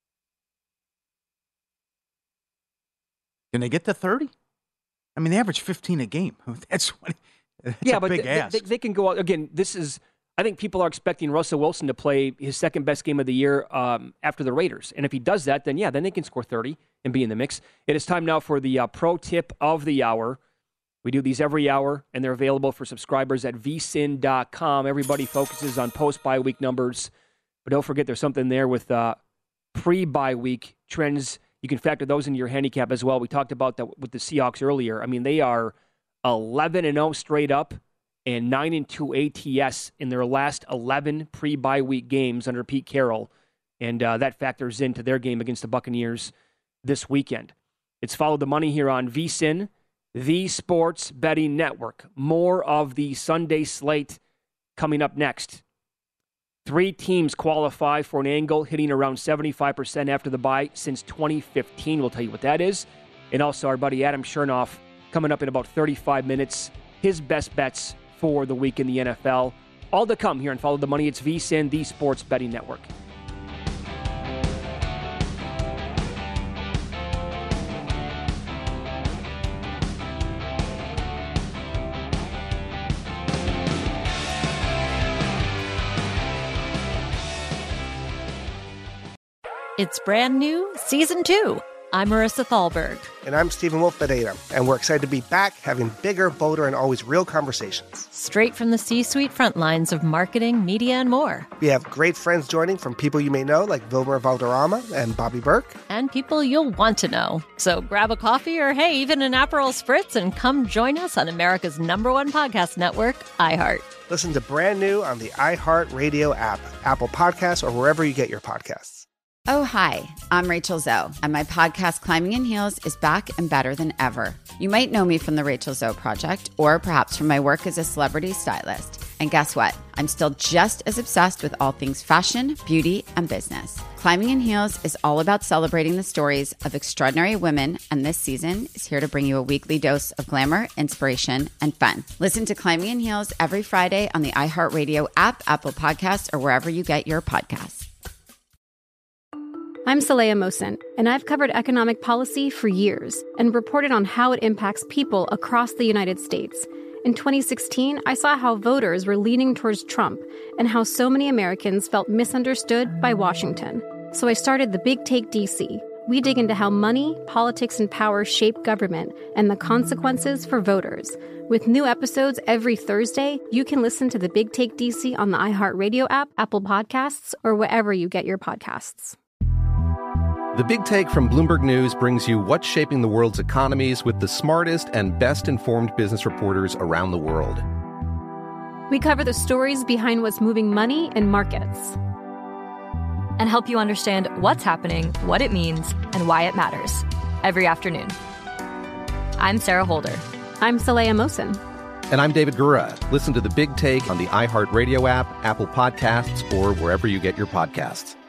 Can they get to 30? I mean, they average 15 a game. That's a big ask. They can go out. Again, I think people are expecting Russell Wilson to play his second best game of the year after the Raiders. And if he does that, then they can score 30 and be in the mix. It is time now for the pro tip of the hour. We do these every hour, and they're available for subscribers at vsin.com. Everybody focuses on post-bye week numbers. But don't forget, there's something there with pre-bye week trends. You can factor those into your handicap as well. We talked about that with the Seahawks earlier. I mean, they are 11-0 straight up and 9-2 ATS in their last 11 pre-bye week games under Pete Carroll. And that factors into their game against the Buccaneers this weekend. It's Follow the Money here on VSiN, the Sports Betting Network. More of the Sunday slate coming up next. 3 teams qualify for an angle hitting around 75% after the bye since 2015. We'll tell you what that is. And also our buddy Adam Chernoff coming up in about 35 minutes. His best bets for the week in the NFL. All to come here and Follow the Money. It's VSiN, the Sports Betting Network. It's brand new, Season 2. I'm Marissa Thalberg. And I'm Stephen Wolf Bedeta. And we're excited to be back having bigger, bolder, and always real conversations. Straight from the C-suite front lines of marketing, media, and more. We have great friends joining from people you may know, like Wilmer Valderrama and Bobby Burke. And people you'll want to know. So grab a coffee or, hey, even an Aperol Spritz and come join us on America's #1 podcast network, iHeart. Listen to brand new on the iHeart Radio app, Apple Podcasts, or wherever you get your podcasts. Oh, hi, I'm Rachel Zoe, and my podcast, Climbing in Heels, is back and better than ever. You might know me from the Rachel Zoe Project, or perhaps from my work as a celebrity stylist. And guess what? I'm still just as obsessed with all things fashion, beauty, and business. Climbing in Heels is all about celebrating the stories of extraordinary women, and this season is here to bring you a weekly dose of glamour, inspiration, and fun. Listen to Climbing in Heels every Friday on the iHeartRadio app, Apple Podcasts, or wherever you get your podcasts. I'm Saleha Mohsin, and I've covered economic policy for years and reported on how it impacts people across the United States. In 2016, I saw how voters were leaning towards Trump and how so many Americans felt misunderstood by Washington. So I started The Big Take DC. We dig into how money, politics, and power shape government and the consequences for voters. With new episodes every Thursday, you can listen to The Big Take DC on the iHeartRadio app, Apple Podcasts, or wherever you get your podcasts. The Big Take from Bloomberg News brings you what's shaping the world's economies with the smartest and best-informed business reporters around the world. We cover the stories behind what's moving money and markets, and help you understand what's happening, what it means, and why it matters every afternoon. I'm Sarah Holder. I'm Saleha Mohsin. And I'm David Gura. Listen to The Big Take on the iHeartRadio app, Apple Podcasts, or wherever you get your podcasts.